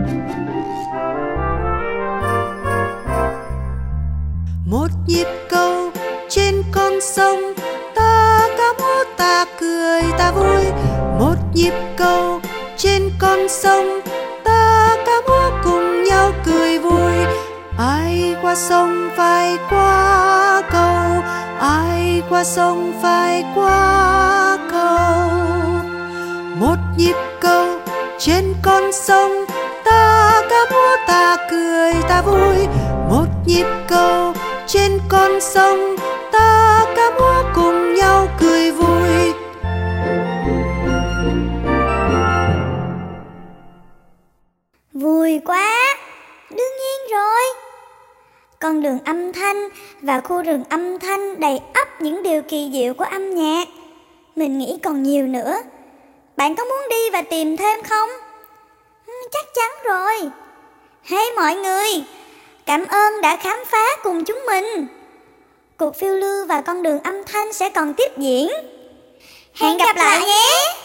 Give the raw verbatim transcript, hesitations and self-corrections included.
Một nhịp cầu trên con sông, ta ca múa ta cười ta vui. Một nhịp cầu trên con sông, ta ca múa cùng nhau cười vui. Ai qua sông phải qua cầu, ai qua sông phải qua cầu. Một nhịp cầu trên con sông, ta ca múa ta cười ta vui. Một nhịp cầu trên con sông, ta ca múa cùng nhau cười vui. Vui quá, đương nhiên rồi. Con đường âm thanh và khu rừng âm thanh đầy ắp những điều kỳ diệu của âm nhạc. Mình nghĩ còn nhiều nữa. Bạn có muốn đi và tìm thêm không? Ừ, chắc chắn rồi. Hey mọi người, cảm ơn đã khám phá cùng chúng mình. Cuộc phiêu lưu và con đường âm thanh sẽ còn tiếp diễn. Hẹn gặp lại nhé.